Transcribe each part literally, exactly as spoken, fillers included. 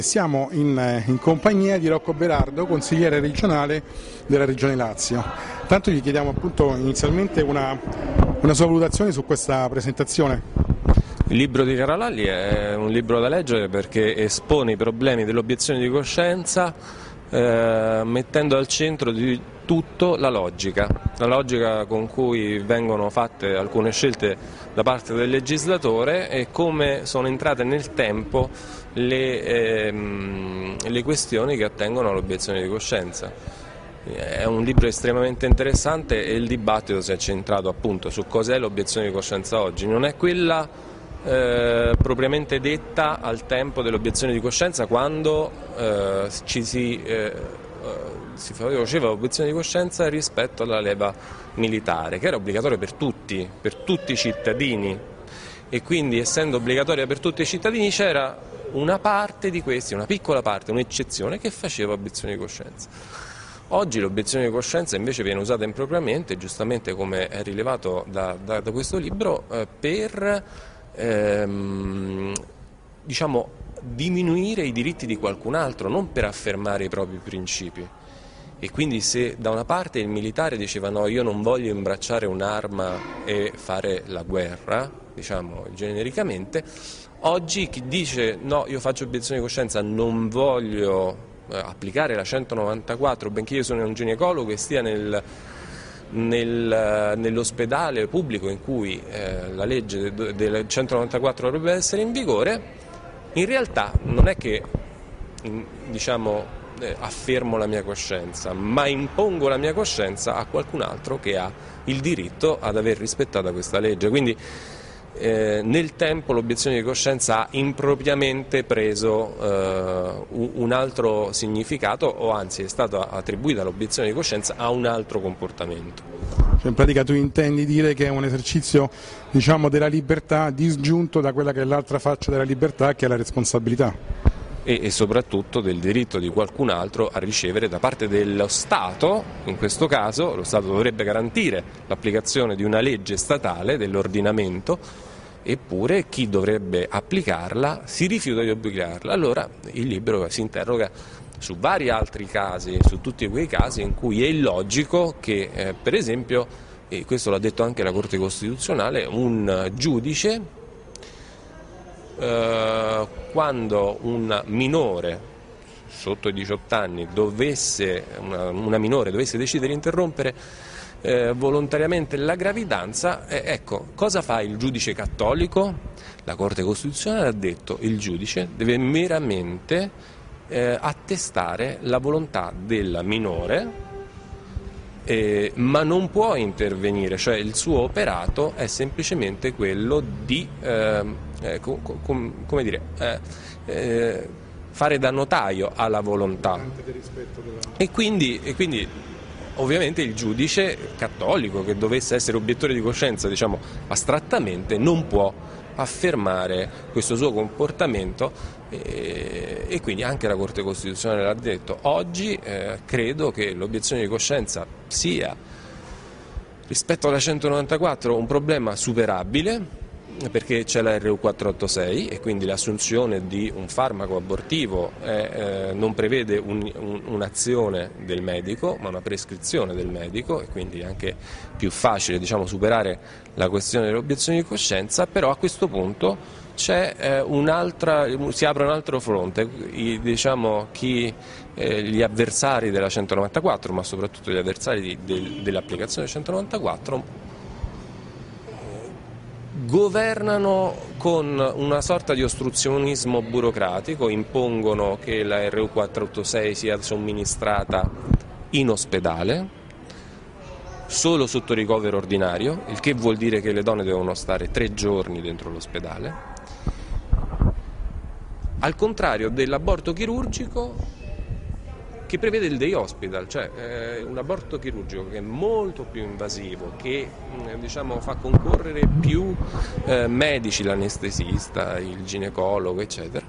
Siamo in, in compagnia di Rocco Berardo, consigliere regionale della Regione Lazio. Tanto gli chiediamo appunto inizialmente una, una sua valutazione su questa presentazione. Il libro di Caralalli è un libro da leggere perché espone i problemi dell'obiezione di coscienza eh, mettendo al centro di tutto la logica, la logica con cui vengono fatte alcune scelte da parte del legislatore e come sono entrate nel tempo le, ehm, le questioni che attengono all'obiezione di coscienza. È un libro estremamente interessante e il dibattito si è centrato appunto su cos'è l'obiezione di coscienza oggi. Non è quella eh, propriamente detta al tempo dell'obiezione di coscienza quando eh, ci si... Eh, si faceva l'obiezione di coscienza rispetto alla leva militare, che era obbligatoria per tutti, per tutti i cittadini, e quindi essendo obbligatoria per tutti i cittadini c'era una parte di questi, una piccola parte, un'eccezione che faceva obiezione di coscienza. Oggi l'obiezione di coscienza invece viene usata impropriamente, giustamente come è rilevato da, da, da questo libro, eh, per ehm, diciamo diminuire i diritti di qualcun altro, non per affermare i propri principi. E quindi se da una parte il militare diceva no, io non voglio imbracciare un'arma e fare la guerra, diciamo genericamente, oggi chi dice no, io faccio obiezione di coscienza, non voglio eh, applicare la centonovantaquattro, benché io sono un ginecologo e stia nel, nel, nell'ospedale pubblico in cui eh, la legge del, del centonovantaquattro dovrebbe essere in vigore, in realtà non è che diciamo affermo la mia coscienza, ma impongo la mia coscienza a qualcun altro che ha il diritto ad aver rispettato questa legge. Quindi eh, nel tempo l'obiezione di coscienza ha impropriamente preso eh, un altro significato, o anzi è stata attribuita l'obiezione di coscienza a un altro comportamento. Cioè, in pratica tu intendi dire che è un esercizio, diciamo, della libertà disgiunto da quella che è l'altra faccia della libertà, che è la responsabilità. E, e soprattutto del diritto di qualcun altro a ricevere da parte dello Stato, in questo caso lo Stato dovrebbe garantire l'applicazione di una legge statale, dell'ordinamento, eppure chi dovrebbe applicarla si rifiuta di applicarla. Allora il libro si interroga su vari altri casi, su tutti quei casi in cui è illogico che eh, per esempio, e questo l'ha detto anche la Corte Costituzionale, un giudice Uh, quando un minore sotto i diciotto anni dovesse, una, una minore dovesse decidere di interrompere eh, volontariamente la gravidanza, eh, ecco, cosa fa il giudice cattolico? La Corte Costituzionale ha detto che il giudice deve meramente eh, attestare la volontà della minore, Eh, ma non può intervenire, cioè il suo operato è semplicemente quello di eh, eh, com, com, come dire, eh, eh, fare da notaio alla volontà. E quindi, e quindi ovviamente il giudice cattolico che dovesse essere obiettore di coscienza, diciamo astrattamente, non può affermare questo suo comportamento e, e quindi anche la Corte Costituzionale l'ha detto. Oggi eh, credo che l'obiezione di coscienza sia rispetto alla centonovantaquattro un problema superabile, perché c'è la R U quattrocentottantasei e quindi l'assunzione di un farmaco abortivo è, eh, non prevede un, un, un'azione del medico ma una prescrizione del medico, e quindi è anche più facile, diciamo, superare la questione dell'obiezione di coscienza. Però a questo punto c'è eh, un'altra, si apre un altro fronte. I, diciamo, chi, eh, gli avversari della centonovantaquattro, ma soprattutto gli avversari di, del, dell'applicazione del centonovantaquattro governano con una sorta di ostruzionismo burocratico, impongono che la R U quattrocentottantasei sia somministrata in ospedale, solo sotto ricovero ordinario, il che vuol dire che le donne devono stare tre giorni dentro l'ospedale, al contrario dell'aborto chirurgico che prevede il day hospital, cioè eh, un aborto chirurgico che è molto più invasivo, che eh, diciamo, fa concorrere più eh, medici, l'anestesista, il ginecologo, eccetera,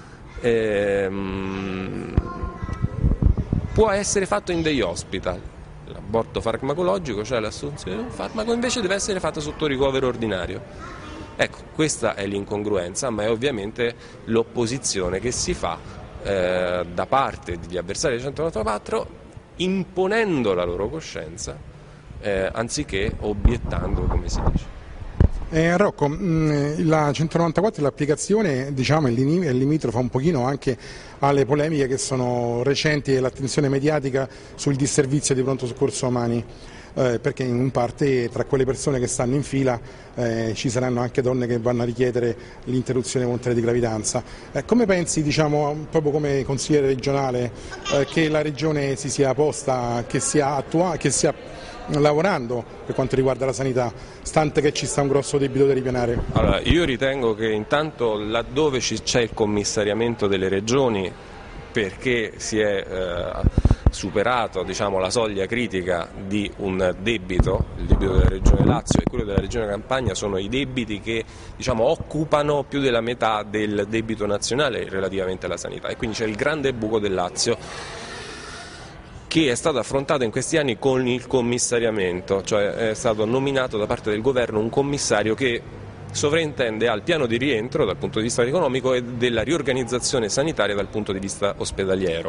ehm, può essere fatto in day hospital. L'aborto farmacologico, cioè l'assunzione di un farmaco, invece deve essere fatto sotto ricovero ordinario. Ecco, questa è l'incongruenza, ma è ovviamente l'opposizione che si fa eh, da parte degli avversari del centonovantaquattro, imponendo la loro coscienza eh, anziché obiettando, come si dice. Eh, Rocco, mh, la centonovantaquattro, l'applicazione, diciamo, è limitrofa un pochino anche alle polemiche che sono recenti e l'attenzione mediatica sul disservizio di pronto soccorso Mani, eh, perché in parte tra quelle persone che stanno in fila eh, ci saranno anche donne che vanno a richiedere l'interruzione volontaria di gravidanza. Eh, come pensi, diciamo, proprio come consigliere regionale, eh, che la Regione si sia posta, che sia attua- che sia lavorando per quanto riguarda la sanità, stante che ci sta un grosso debito da ripianare? Allora, io ritengo che intanto laddove c'è il commissariamento delle regioni, perché si è eh, superato, diciamo, la soglia critica di un debito, il debito della Regione Lazio e quello della Regione Campania sono i debiti che, diciamo, occupano più della metà del debito nazionale relativamente alla sanità, e quindi c'è il grande buco del Lazio, che è stato affrontato in questi anni con il commissariamento, cioè è stato nominato da parte del governo un commissario che sovrintende al piano di rientro dal punto di vista economico e della riorganizzazione sanitaria dal punto di vista ospedaliero.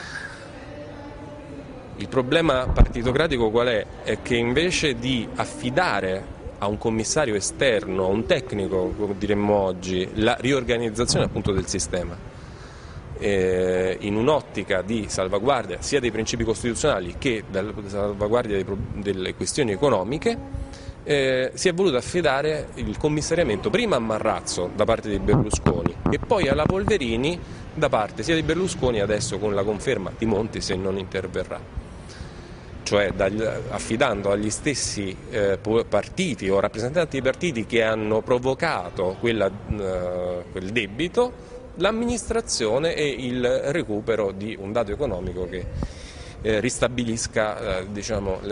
Il problema partitocratico qual è? È che invece di affidare a un commissario esterno, a un tecnico, come diremmo oggi, la riorganizzazione appunto del sistema, Eh, in un'ottica di salvaguardia sia dei principi costituzionali che della salvaguardia dei, delle questioni economiche, eh, si è voluto affidare il commissariamento prima a Marrazzo da parte di Berlusconi e poi alla Polverini da parte sia di Berlusconi, adesso con la conferma di Monti se non interverrà, cioè dagli, affidando agli stessi eh, partiti o rappresentanti dei partiti che hanno provocato quella, eh, quel debito l'amministrazione e il recupero di un dato economico che eh, ristabilisca eh, diciamo,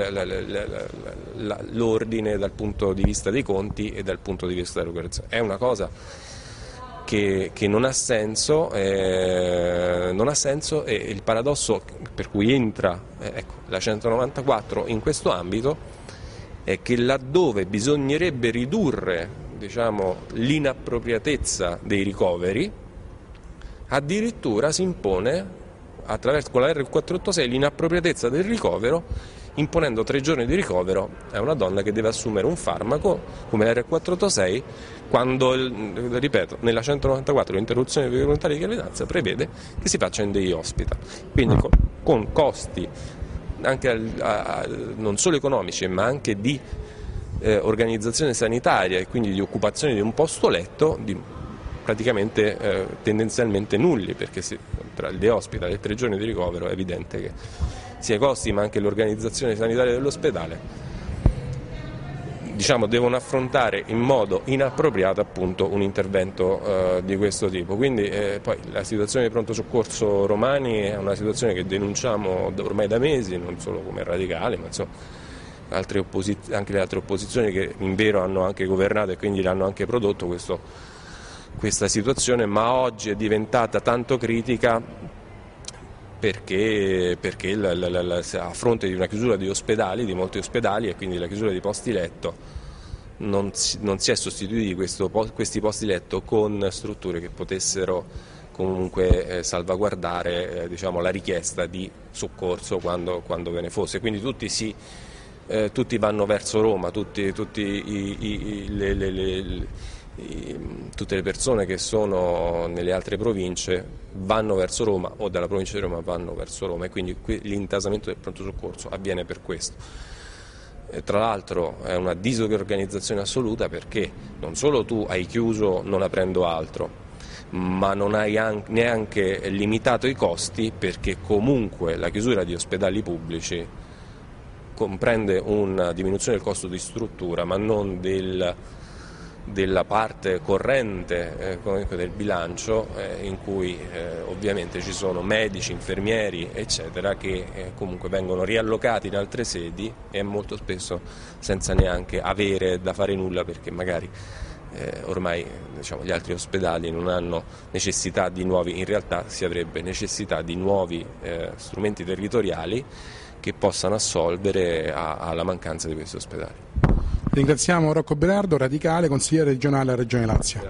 l'ordine dal punto di vista dei conti e dal punto di vista dell'operazione. È una cosa che, che non ha senso, eh, non ha senso e il paradosso per cui entra eh, ecco, la centonovantaquattro in questo ambito è che laddove bisognerebbe ridurre, diciamo, l'inappropriatezza dei ricoveri, addirittura si impone attraverso con la R quattrocentottantasei l'inappropriatezza del ricovero, imponendo tre giorni di ricovero a una donna che deve assumere un farmaco come la R quattrocentottantasei, quando, ripeto, nella centonovantaquattro l'interruzione volontaria di gravidanza prevede che si faccia in day hospital, quindi con, con costi anche a, a, non solo economici ma anche di eh, organizzazione sanitaria e quindi di occupazione di un posto letto di praticamente eh, tendenzialmente nulli, perché si, tra il day hospital e i tre giorni di ricovero è evidente che sia i costi ma anche l'organizzazione sanitaria dell'ospedale, diciamo, devono affrontare in modo inappropriato appunto un intervento eh, di questo tipo. Quindi eh, poi la situazione di pronto soccorso Romani è una situazione che denunciamo ormai da mesi, non solo come radicali ma insomma altre opposi- anche le altre opposizioni che in vero hanno anche governato e quindi l'hanno anche prodotto questo questa situazione, ma oggi è diventata tanto critica perché, perché la, la, la, la, a fronte di una chiusura di ospedali, di molti ospedali e quindi la chiusura di posti letto, non si, non si è sostituiti questo, questi posti letto con strutture che potessero comunque eh, salvaguardare eh, diciamo, la richiesta di soccorso quando, quando ve ne fosse. Quindi tutti, si, eh, tutti vanno verso Roma, tutti, tutti i, i, le, le, le tutte le persone che sono nelle altre province vanno verso Roma o dalla provincia di Roma vanno verso Roma e quindi l'intasamento del pronto soccorso avviene per questo. E tra l'altro è una disorganizzazione assoluta perché non solo tu hai chiuso non aprendo altro, ma non hai neanche limitato i costi, perché comunque la chiusura di ospedali pubblici comprende una diminuzione del costo di struttura ma non del della parte corrente eh, del bilancio eh, in cui eh, ovviamente ci sono medici, infermieri eccetera che eh, comunque vengono riallocati in altre sedi e molto spesso senza neanche avere da fare nulla perché magari eh, ormai diciamo, gli altri ospedali non hanno necessità di nuovi, in realtà si avrebbe necessità di nuovi eh, strumenti territoriali che possano assolvere a, alla mancanza di questi ospedali. Ringraziamo Rocco Berardo, radicale, consigliere regionale alla Regione Lazio.